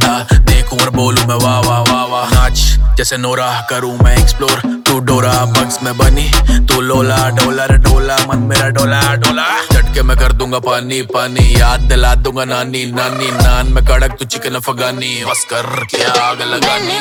था, देखूं और बोलूं मैं वाह वाह वाह वाह। नाच जैसे नोरा करूं मैं एक्सप्लोर, तू डोरा बग्स में बनी, तू लोला डोला रे डोला, मन मेरा डोला डोला। झटके मैं कर दूंगा पानी पानी, याद दिला दूंगा नानी नानी। नान में कड़क तू चिकन अफगानी, बस कर क्या आग लगानी।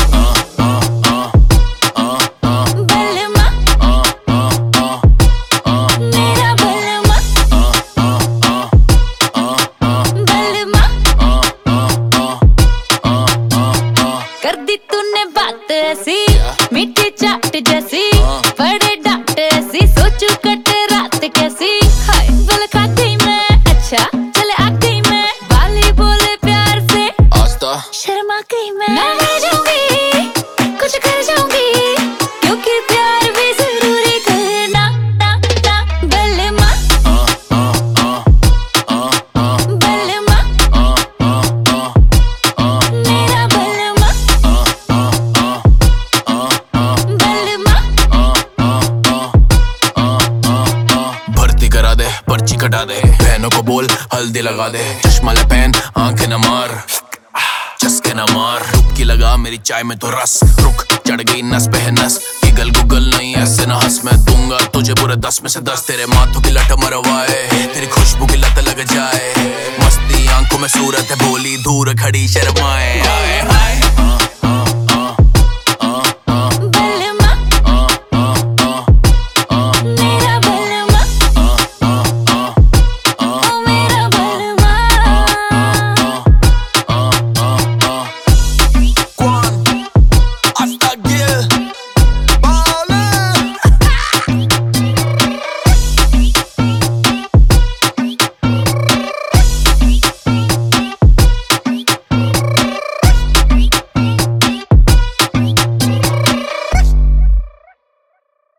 मीठी चाट जैसी, बड़े डांट ऐसी, सोचू कट रात कैसी। हाय बोल खा गई मैं, अच्छा चले आ गई मैं, बाली बोले प्यार से, आस्था शर्मा गई मैं मर जाऊंगी, कुछ कर जाऊंगी, क्योंकि प्यार भी जरूरी करना ना ना। बलमा बलमा मेरा बलमा भर्ती करा दे, पर्ची कटा दे, बहनों को बोल हल्दी लगा दे, चश्मा ले पहन आंखें न मार, चस्के न मार। डुबकी लगा मेरी चाय में तो रस, रुक चढ़ गई नस पे नस, गल गुगल नहीं ऐसे न हंस। मैं दूंगा तुझे पूरे 10 में से 10, तेरे माथों की लट मरवाए, तेरी खुशबू की लत लग जाए। मस्ती आंखों में सूरत है, बोली दूर खड़ी शर्म